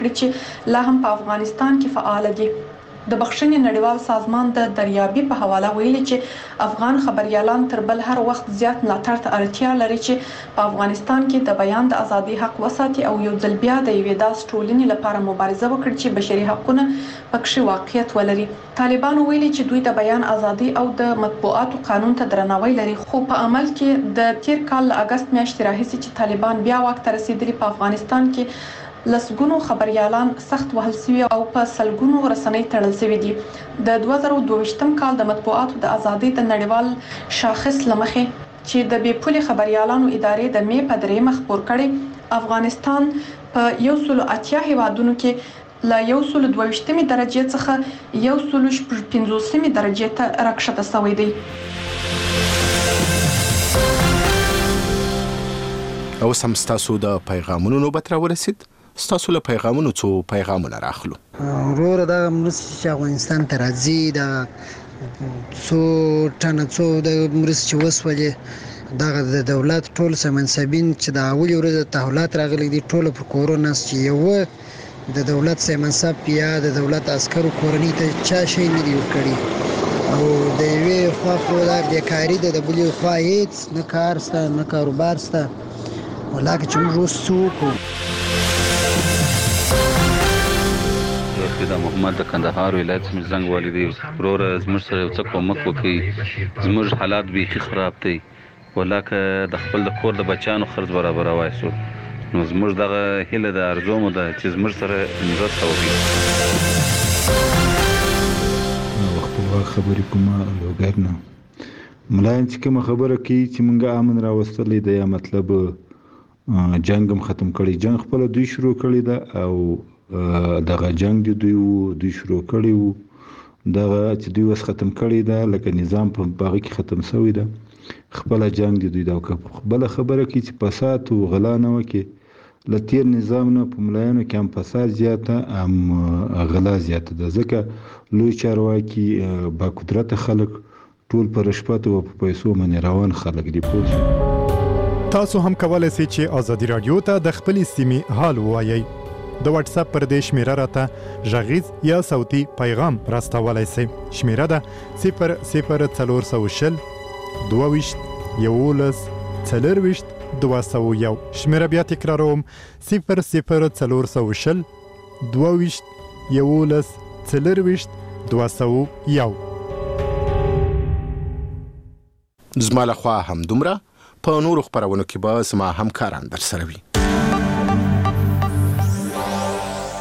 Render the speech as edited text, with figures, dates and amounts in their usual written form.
کړي چې لا هم په افغانستان کې فعال دي. د بخښنې نړیوال سازمان د دریابي په حواله ویلي چې افغان خبريالان تر بل هر وخت زیات ملاتړ ته اړتیا لري چې په افغانستان کې د بیان د ازادي حق وساتي او یو ځل بیا د یوې داسې ټولنې لپاره مبارزه وکړي چې بشري حقوقونه پکې واقعیت ولري. طالبانو ویلي چې دوی د بیان ازادي او د مطبوعاتو قانون ته درناوی لري، خو په عمل کې د تیر کال اگست میاشتې راهیسې چې طالبان بیا واک ته رسیدلي په افغانستان کې لسګونو خبريالان سخت وهل شوي او په سلګونو رسنۍ تړل شوي دي. د 2022م کال د مطبوعاتو د ازادۍ د نړیوال شاخص لمخې چې د بې پولې خبريالانو ادارې د مې په 3 خبر کړي افغانستان په 180 هیوادونو کې له 122مې درجه څخه 150مې درجه ته راکښته شوی دی. او سم ستاسو د پیغامونو نوبت راورسید. ستاسو له پیغامونو څو پیغامونه راخلو. وروره دا مرستې چې افغانستان ته راځي دا څو ټنه څو د مرستې چې وسولې دغه د دولت ټول سمنسبین چې د اولي ورځې تحولات راغلي دي ټول پر کورونه چې یو د دولت سمنسب یا د دولت عسکرو کورنۍ ته چا شي نه دی ورکړي او د یوې خوا خو دا بیکاري ده د بلې خوا هېڅ نه کار شته نه کاروبار شته ولاکه چې موږ اوس څه وکړو. د محمد د کندهار ولایت زموږ زنګ والدي وروره زموږ سره یو څه کومک وکړي. زموږ حالات بیخي خراب دي ولاکه د خپل د کور د بچیانو خرڅ برابروای شو نو زموږ دغه هیله د ارزو مو ده چې زموږ سره مرسته وکړي. وختونه خبرې کومه لوګر نه ملاین چې کومه خبره کوي چې مونږه امن راوستلې ده یا مطلب جنگ هم ختم کړي. جنگ خپل دوی شروع کړی ده او دغه جنگ دوی شروع کړی وو. دغه چې دوی وس ختم کړی ده لکه نظام په باغ کې ختم شوی ده. خپل جنگ دوی دا بل خبره کوي چې فساد او غلا نه وکي. لتیر نظام نه په ملایانو کې هم فساد زیاته هم غلا زیاته ده ځکه لوی چارواکي با قدرت خلک ټول پر رشوت او په پیسو باندې روان خلک دي. تاسو هم کولای شئ چې آزادي رادیو ته د خپل سیمې حال ووایئ. د واتس اپ پر دې شمیره راته غږیز یا صوتي پیغام راستولای شئ. شمیره ده 00420 22 11 40 201. شمیره بیا تکراروم 00420 22 11 40 201. زما له خوا هم دومره. په نورو خبرونو کې به زما همکاران در سره وي.